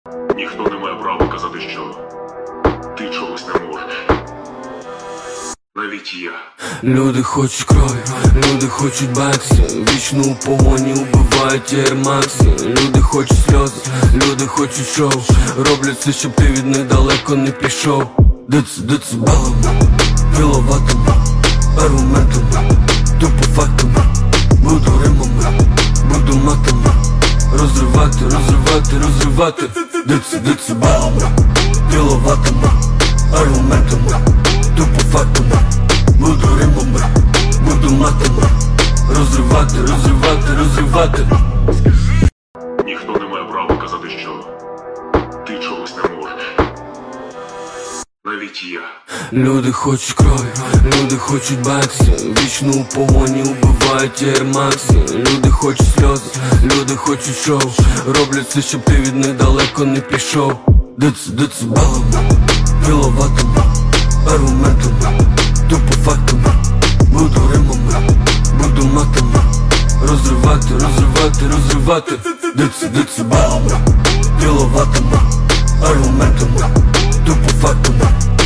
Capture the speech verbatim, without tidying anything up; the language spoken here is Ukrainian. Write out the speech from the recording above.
Ніхто не має права казати, що ти чогось не можеш. Навіть я. Люди хочуть крові, люди хочуть баксі, вічно у погоні убивають Air-Maxі. Люди хочуть сльози, люди хочуть шоу, роблять все, щоб ти від них далеко не пішов. Дец, децибелами, кіловатами, аргументами, тупо фактами. Буду римами, буду матами, розривати, розривати, розривати. Дец, децибелами, кіловатами, аргументами, тупо фактами. Буду римами, буду матами, розривати, розривати, розривати. Ніхто не має права казати, що ти чогось не можеш. Навіть я. Люди хочуть крові, люди хочуть баксі, вічно у погоні убивають Air-Maxі. Люди хочуть сльози, люди хочуть шоу, роблять все, щоб ти від них далеко не пішов. Дец, децибелами, кіловатами, аргументами, тупо фактами. Буду римами, буду матами, розривати, розривати, розривати. Дец, децибелами, кіловатами, аргументами, тупо фактами.